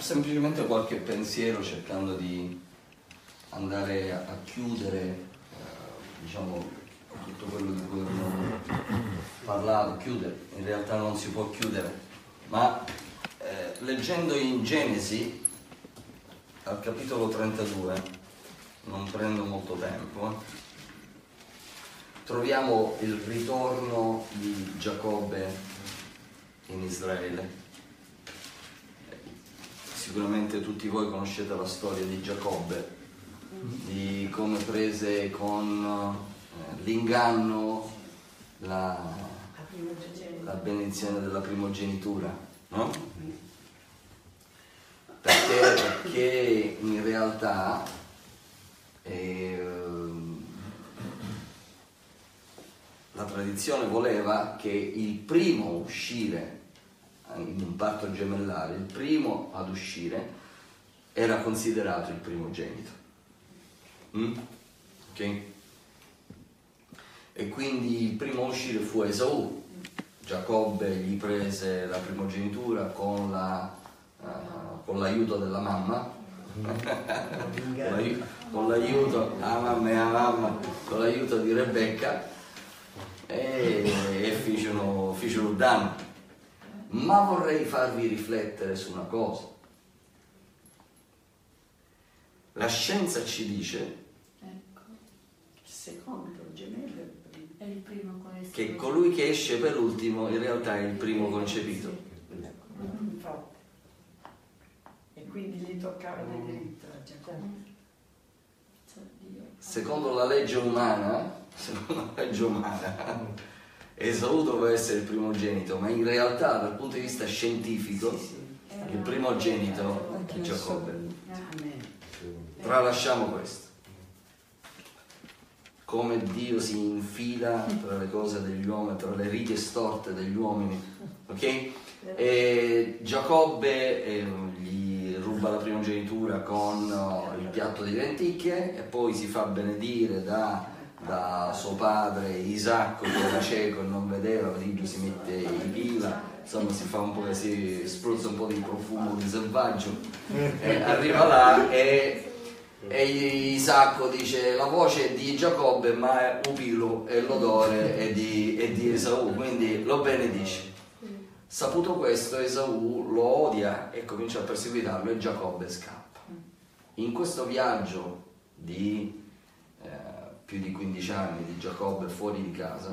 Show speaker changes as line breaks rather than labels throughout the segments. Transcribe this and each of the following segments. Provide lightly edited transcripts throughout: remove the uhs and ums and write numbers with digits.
semplicemente qualche pensiero cercando di andare a chiudere, diciamo, tutto quello di cui abbiamo parlato. Chiudere, in realtà non si può chiudere, ma leggendo in Genesi, al capitolo 32, non prendo molto tempo, troviamo il ritorno di Giacobbe in Israele. Sicuramente tutti voi conoscete la storia di Giacobbe, di come prese con l'inganno la benedizione della primogenitura, no? Perché in realtà la tradizione voleva che il primo a uscire in un parto gemellare, il primo ad uscire era considerato il primogenito. Ok? E quindi il primo a uscire fu Esaù. Giacobbe gli prese la primogenitura con l'aiuto della mamma, con l'aiuto con l'aiuto di Rebecca, e fecero danno. Ma vorrei farvi riflettere su una cosa. La scienza ci dice
secondo gemello è il primo
che colui che esce per ultimo in realtà è il primo concepito.
Infatti. E quindi gli toccava di diritto a Giacobbe.
Secondo la legge umana, Esaù doveva essere il primogenito, ma in realtà dal punto di vista scientifico il primogenito è Giacobbe. Tralasciamo questo. Come Dio si infila tra le cose degli uomini, tra le righe storte degli uomini, ok? E Giacobbe gli ruba la primogenitura con il piatto di lenticchie e poi si fa benedire da suo padre Isacco, che era cieco e non vedeva, quindi si mette i pila, insomma si spruzza un po' di profumo di selvaggio, arriva là e Isacco dice la voce è di Giacobbe ma è upilo e l'odore è di Esaù, quindi lo benedice. Saputo questo, Esaù lo odia e comincia a perseguitarlo e Giacobbe scappa. In questo viaggio di più di 15 anni di Giacobbe fuori di casa,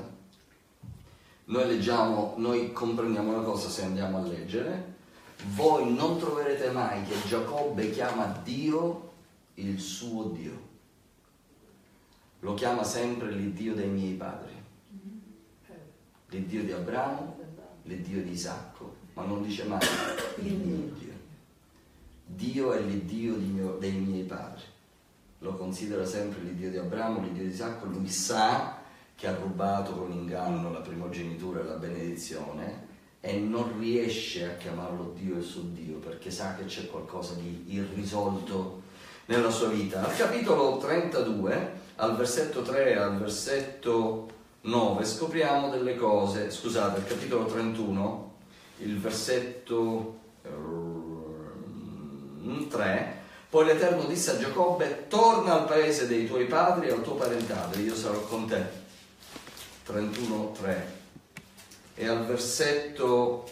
noi comprendiamo una cosa se andiamo a leggere: voi non troverete mai che Giacobbe chiama Dio il suo Dio, lo chiama sempre l'Iddio dei miei padri, l'Iddio di Abramo, l'Iddio di Isacco, ma non dice mai il mio Dio. Dio è l'Iddio dei miei padri, lo considera sempre l'Iddio di Abramo, l'Iddio di Isacco. Lui sa che ha rubato con inganno la primogenitura e la benedizione e non riesce a chiamarlo Dio il suo Dio perché sa che c'è qualcosa di irrisolto nella sua vita. Al capitolo 32, al versetto 3 e al versetto 9 scopriamo delle cose. Scusate, al capitolo 31, il versetto 3: poi l'Eterno disse a Giacobbe: torna al paese dei tuoi padri e al tuo parentado, io sarò con te. 31:3. E al versetto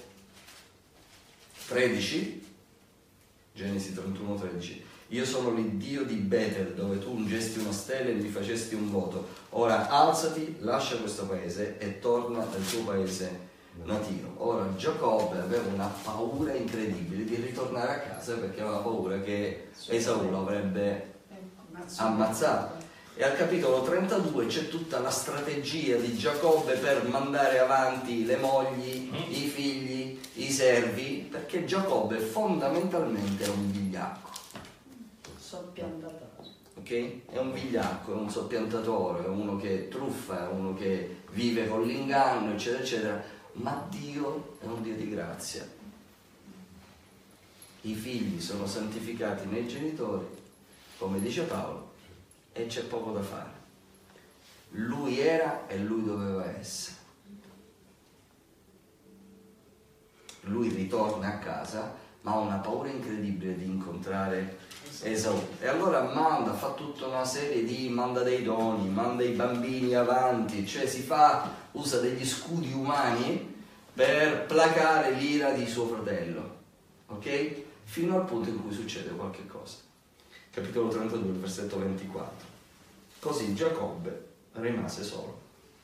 13, Genesi 31:13: io sono l'Iddio di Betel, dove tu ungesti una stella e mi facesti un voto. Ora alzati, lascia questo paese e torna al tuo paese natio. Ora Giacobbe aveva una paura incredibile di ritornare a casa perché aveva paura che Esaù lo avrebbe ammazzato. E al capitolo 32 c'è tutta la strategia di Giacobbe per mandare avanti le mogli, i figli, i servi, perché Giacobbe fondamentalmente è un vigliacco.
Soppiantatore.
Ok? È un vigliacco, è un soppiantatore, è uno che truffa, è uno che vive con l'inganno, eccetera, eccetera. Ma Dio è un Dio di grazia. I figli sono santificati nei genitori, come dice Paolo, e c'è poco da fare. Lui era e lui doveva essere. Lui ritorna a casa ma ha una paura incredibile di incontrare Esaù. E allora fa tutta una serie manda dei doni, manda i bambini avanti, cioè usa degli scudi umani per placare l'ira di suo fratello, ok? Fino al punto in cui succede qualche cosa. Capitolo 32, versetto 24. Così Giacobbe rimase solo.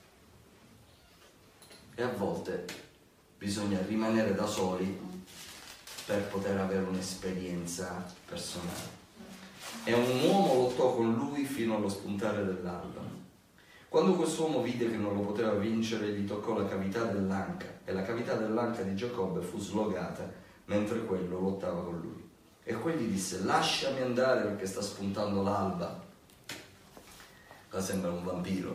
E a volte bisogna rimanere da soli per poter avere un'esperienza personale. E un uomo lottò con lui fino allo spuntare dell'alba. Quando quest'uomo vide che non lo poteva vincere, gli toccò la cavità dell'anca, e la cavità dell'anca di Giacobbe fu slogata mentre quello lottava con lui. E quegli disse: lasciami andare perché sta spuntando l'alba. Qua sembra un vampiro.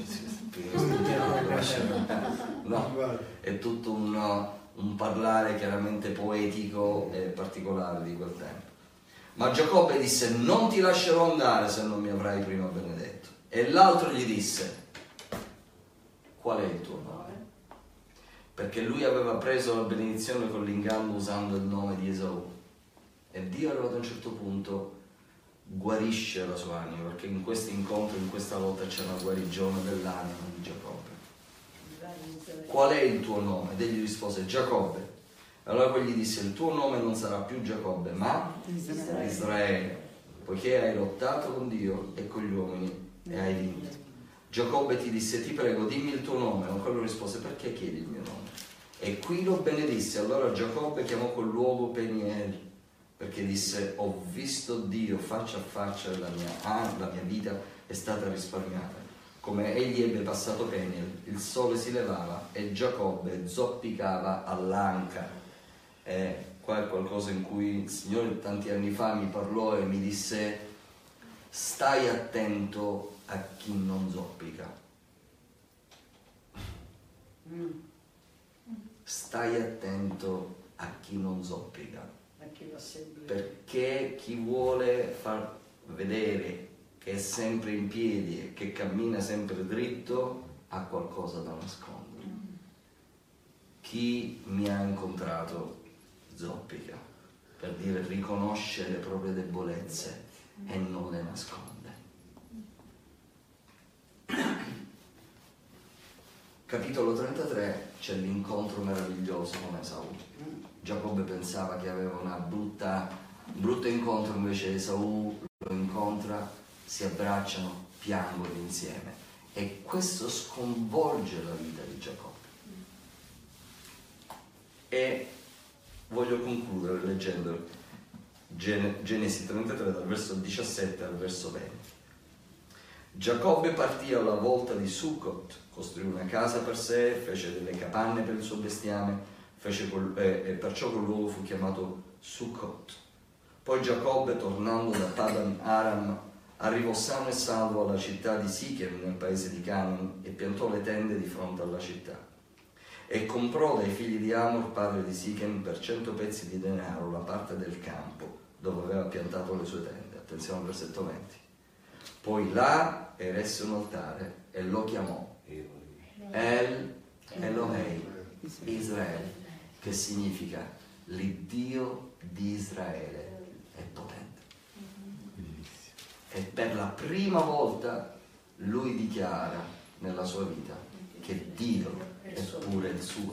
No, è tutto un parlare chiaramente poetico e particolare di quel tempo. Ma Giacobbe disse: non ti lascerò andare se non mi avrai prima benedetto. E l'altro gli disse: qual è il tuo nome? Perché lui aveva preso la benedizione con l'inganno usando il nome di Esaù. E Dio arrivato a un certo punto guarisce la sua anima, perché in questo incontro, in questa lotta, c'è una guarigione dell'anima di Giacobbe. Qual è il tuo nome? Ed egli rispose: Giacobbe. Allora quegli disse: il tuo nome non sarà più Giacobbe, ma Israele, poiché hai lottato con Dio e con gli uomini e hai vinto. Giacobbe ti disse: ti prego, dimmi il tuo nome. Ma quello rispose: perché chiedi il mio nome? E qui lo benedisse. Allora Giacobbe chiamò quel luogo Peniel, perché disse: ho visto Dio faccia a faccia e la mia vita è stata risparmiata. Come egli ebbe passato Peniel, il sole si levava e Giacobbe zoppicava all'anca. Qua è qualcosa in cui il Signore tanti anni fa mi parlò e mi disse: stai attento a chi non zoppica. Stai attento a chi non zoppica. Perché chi vuole far vedere che è sempre in piedi e che cammina sempre dritto ha qualcosa da nascondere. Chi mi ha incontrato zoppica, per dire riconosce le proprie debolezze e non le nasconde. Capitolo 33 c'è l'incontro meraviglioso con Esaù. Giacobbe pensava che aveva un brutto incontro, invece Esaù lo incontra, si abbracciano, piangono insieme, e questo sconvolge la vita di Giacobbe. E voglio concludere leggendo Genesi 33 dal verso 17 al verso 20. Giacobbe partì alla volta di Succot, costruì una casa per sé, fece delle capanne per il suo bestiame, e perciò quel luogo fu chiamato Succot. Poi Giacobbe, tornando da Padan Aram, arrivò sano e salvo alla città di Sichem nel paese di Canaan e piantò le tende di fronte alla città. E comprò dai figli di Amor, padre di Sichem, per 100 pezzi di denaro la parte del campo dove aveva piantato le sue tende. Attenzione al versetto 20. Poi là eresse un altare e lo chiamò El Elohei Israele, che significa l'Iddio di Israele è potente. E per la prima volta lui dichiara nella sua vita che Dio è pure il suo.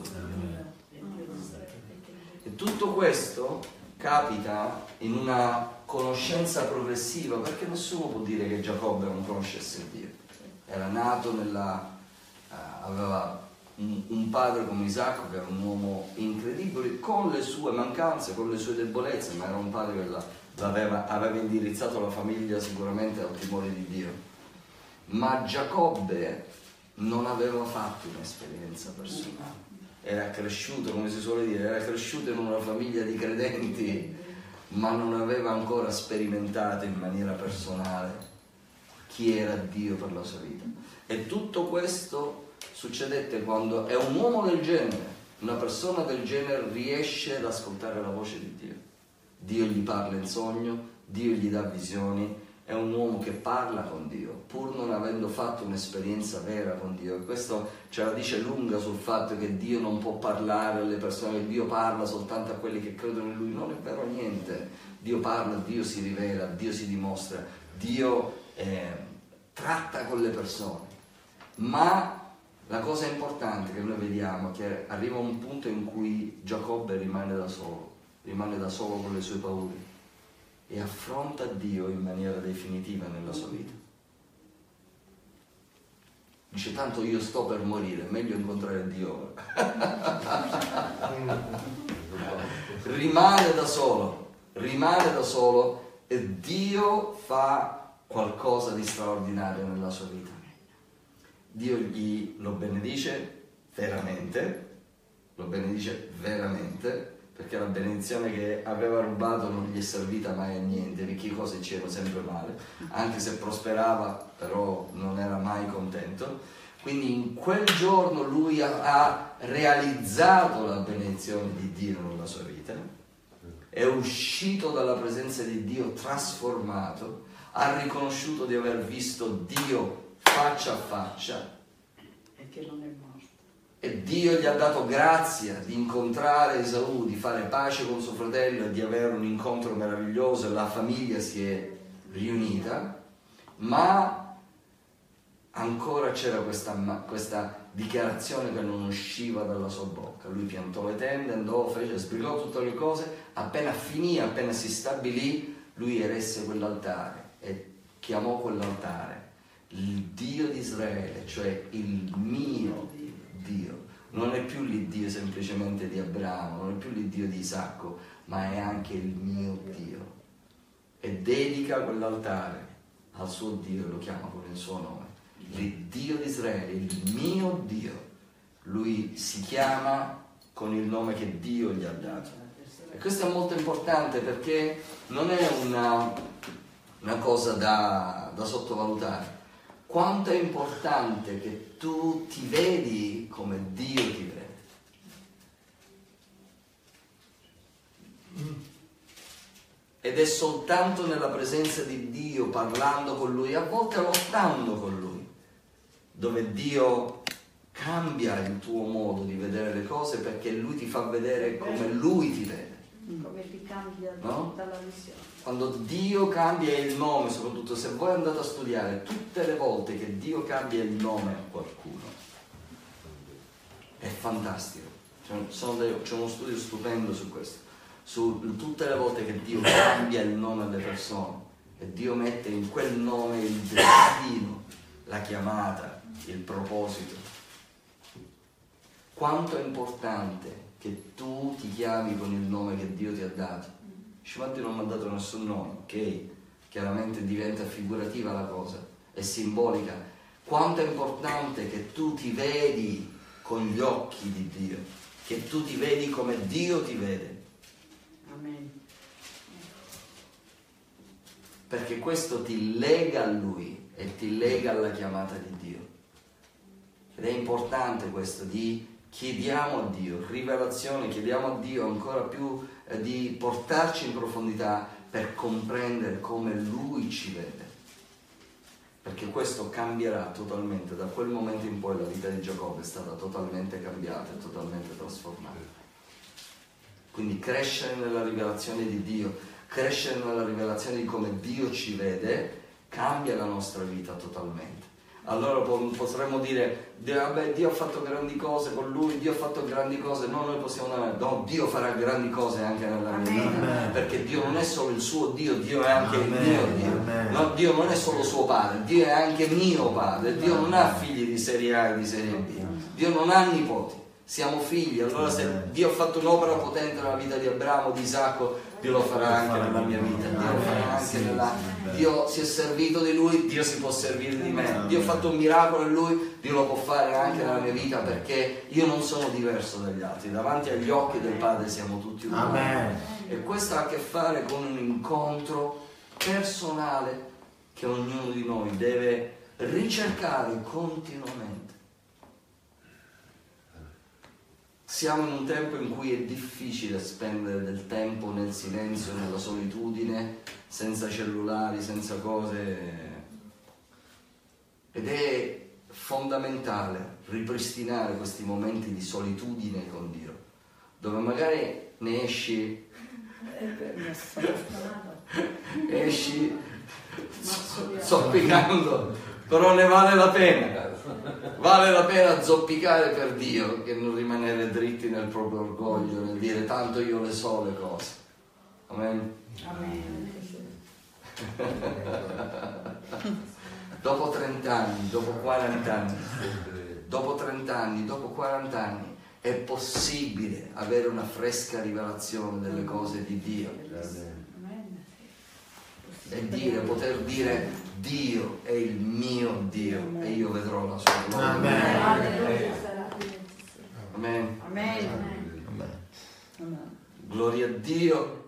E tutto questo capita in una conoscenza progressiva, perché nessuno può dire che Giacobbe non conoscesse Dio. Era nato aveva un padre come Isacco, che era un uomo incredibile, con le sue mancanze, con le sue debolezze, ma era un padre che aveva indirizzato la famiglia sicuramente al timore di Dio. Ma Giacobbe non aveva fatto un'esperienza personale. Era cresciuto, come si suole dire, era cresciuto in una famiglia di credenti, ma non aveva ancora sperimentato in maniera personale chi era Dio per la sua vita. E tutto questo succedette quando è un uomo del genere, una persona del genere, riesce ad ascoltare la voce di Dio. Dio gli parla in sogno, Dio gli dà visioni è un uomo che parla con Dio, pur non avendo fatto un'esperienza vera con Dio. E questo ce la dice lunga sul fatto che Dio non può parlare alle persone, che Dio parla soltanto a quelli che credono in Lui. Non è vero niente. Dio parla, Dio si rivela, Dio si dimostra, Dio tratta con le persone. Ma la cosa importante che noi vediamo è che arriva un punto in cui Giacobbe rimane da solo con le sue paure e affronta Dio in maniera definitiva nella sua vita. Dice: tanto io sto per morire, è meglio incontrare Dio ora. rimane da solo e Dio fa qualcosa di straordinario nella sua vita. Dio lo benedice veramente, perché la benedizione che aveva rubato non gli è servita mai a niente, ricche cose c'erano sempre male, anche se prosperava però non era mai contento. Quindi in quel giorno lui ha realizzato la benedizione di Dio nella sua vita, è uscito dalla presenza di Dio trasformato, ha riconosciuto di aver visto Dio faccia a faccia
e che non è morto.
E Dio gli ha dato grazia di incontrare Esaù, di fare pace con suo fratello e di avere un incontro meraviglioso, e la famiglia si è riunita, ma ancora c'era questa dichiarazione che non usciva dalla sua bocca. Lui piantò le tende, andò, fece, sbrigò tutte le cose, appena si stabilì, lui eresse quell'altare e chiamò quell'altare il Dio di Israele, cioè il mio Dio. Non è più l'Iddio semplicemente di Abramo, non è più l'Iddio di Isacco, ma è anche il mio Dio. E dedica quell'altare al suo Dio e lo chiama con il suo nome. L'Iddio di Israele, il mio Dio. Lui si chiama con il nome che Dio gli ha dato. E questo è molto importante, perché non è una cosa da sottovalutare. Quanto è importante che tu ti vedi come Dio ti vede. Ed è soltanto nella presenza di Dio, parlando con Lui, a volte lottando con Lui, dove Dio cambia il tuo modo di vedere le cose, perché Lui ti fa vedere come Lui ti vede.
Come ti cambia dalla visione.
Quando Dio cambia il nome, soprattutto se voi andate a studiare, tutte le volte che Dio cambia il nome a qualcuno, è fantastico. C'è uno studio stupendo su questo. Su tutte le volte che Dio cambia il nome alle persone e Dio mette in quel nome il destino, la chiamata, il proposito. Quanto è importante che tu ti chiami con il nome che Dio ti ha dato. Ma Dio non mi ha dato nessun nome, ok? Chiaramente diventa figurativa la cosa, è simbolica. Quanto è importante che tu ti vedi con gli occhi di Dio, che tu ti vedi come Dio ti vede.
Amen.
Perché questo ti lega a Lui e ti lega alla chiamata di Dio. Ed è importante questo, chiediamo a Dio rivelazione, chiediamo a Dio ancora più di portarci in profondità per comprendere come Lui ci vede, perché questo cambierà totalmente. Da quel momento in poi la vita di Giacobbe è stata totalmente cambiata e totalmente trasformata. Quindi crescere nella rivelazione di Dio, crescere nella rivelazione di come Dio ci vede, cambia la nostra vita totalmente. Allora potremmo dire: vabbè, Dio ha fatto grandi cose con lui, Dio ha fatto grandi cose. No, noi possiamo dire: no, Dio farà grandi cose anche nella mia vita, perché Dio non è solo il suo Dio, Dio è anche il mio Dio. No, Dio non è solo suo padre, Dio è anche mio padre. Dio non ha figli di serie A e di serie B, Dio non ha nipoti, siamo figli. Allora se Dio ha fatto un'opera potente nella vita di Abramo, di Isacco, Dio lo farà anche nella mia vita. Dio lo farà anche Dio si è servito di lui, Dio si può servire di me. Dio ha fatto un miracolo in lui, Dio lo può fare anche nella mia vita, perché io non sono diverso dagli altri. Davanti agli occhi del Padre siamo tutti uguali. E questo ha a che fare con un incontro personale che ognuno di noi deve ricercare continuamente. Siamo in un tempo in cui è difficile spendere del tempo nel silenzio, nella solitudine, senza cellulari, senza cose, ed è fondamentale ripristinare questi momenti di solitudine con Dio, dove magari ne esci zoppicando, però ne vale la pena. Vale la pena zoppicare per Dio che non rimanere dritti nel proprio orgoglio, nel dire tanto io le so le cose. Amen.
Amen.
Dopo 30 anni, dopo 40 anni, dopo 30 anni, dopo 40 anni è possibile avere una fresca rivelazione delle cose di Dio. E poter dire Dio è il mio Dio e io vedrò la sua gloria. Amen.
Amen.
Gloria a Dio.